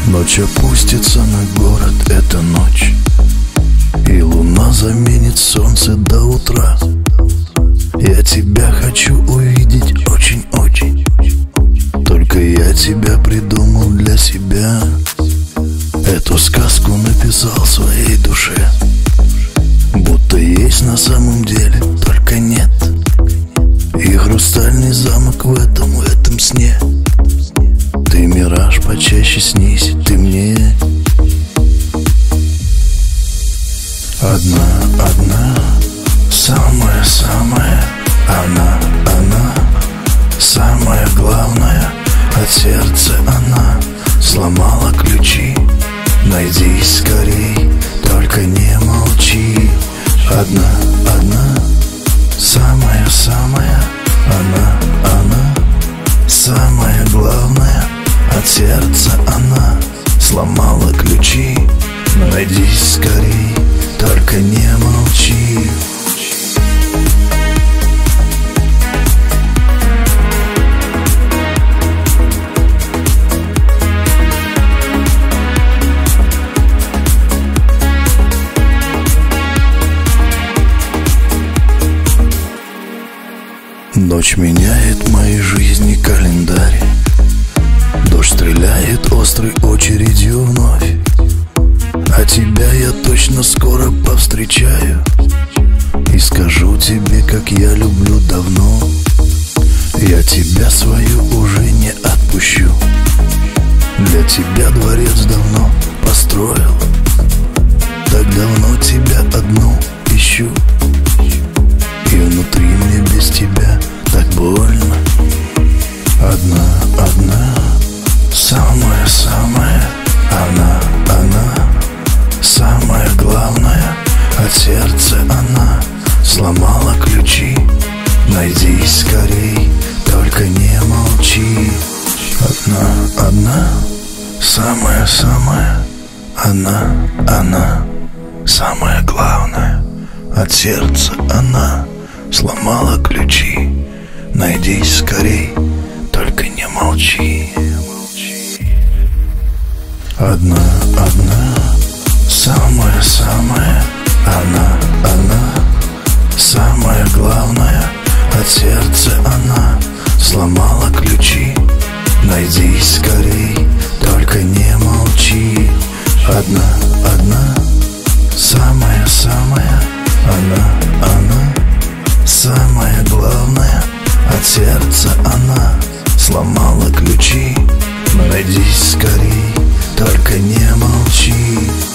Ночь опустится на город, это ночь, и луна заменит солнце до утра. Я тебя хочу увидеть очень-очень, только я тебя придумал для себя. Эту сказку написал своей душе, будто есть на самом деле, только нет. И хрустальный замок в этом сне. Ты мираж, почаще снись ты мне. Одна, самая, она, самая главная. От сердца она сломала ключи. Найди скорей, только не молчи. Одна, самая, она, самая главная. От сердца она сломала ключи. Найди скорей, только не молчи. Ночь меняет в моей жизни календарь. Дождь стреляет острой очередью вновь. А тебя я точно скоро повстречаю и скажу тебе, как я люблю давно. Я тебя свою уже не отпущу. Для тебя дворец давно построил. Так давно тебя одну ищу. И внутри мне без тебя так больно. Одна, самая, она, самая главная. От сердца она сломала ключи. Найди скорей, только не молчи. Одна, самая, она, самая главная. От сердца она сломала ключи. Найди скорей, только не молчи. Одна, самая, она, самая главная. От сердца она сломала ключи. Найди скорей, только не молчи. Одна, самая, она, самая главная. От сердца она сломала ключи. Найди скорей, только не молчи.